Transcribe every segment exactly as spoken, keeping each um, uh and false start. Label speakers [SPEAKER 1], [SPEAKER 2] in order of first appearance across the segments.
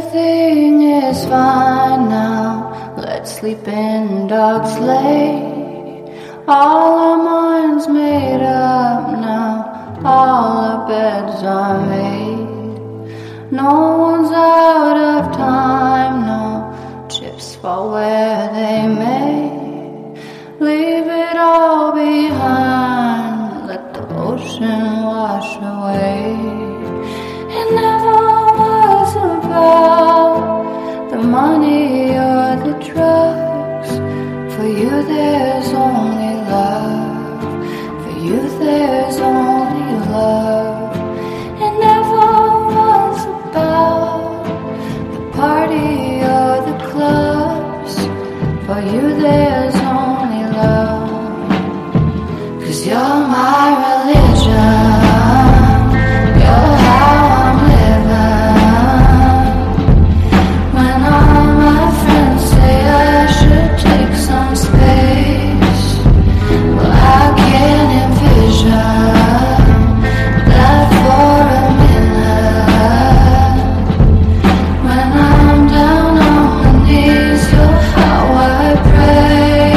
[SPEAKER 1] Everything is fine now. Let's sleep in dog's sleigh. All our minds made up now. All our beds are made. No one's out of time, no. Chips fall where they may. Leave it all behind. Let the ocean wash away. It never was about the money or the drugs. For you there's only love. For you there's only love. It never was about the party or the clubs. For you there's only love. 'Cause you're my religion. You're how I'm living. When all my friends say I should take some space, well, I can't envision that for a minute. When I'm down on my knees, you're how I pray.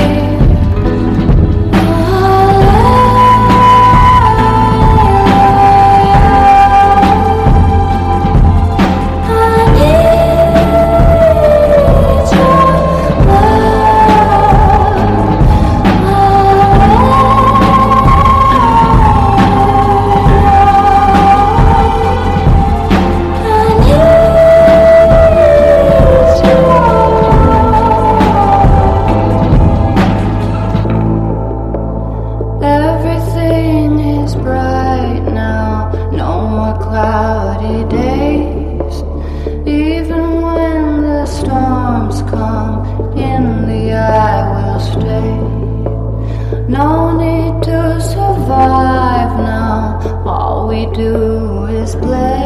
[SPEAKER 1] Everything is bright now, no more cloudy days. Even when the storms come, in the eye will stay. No need to survive now, all we do is play.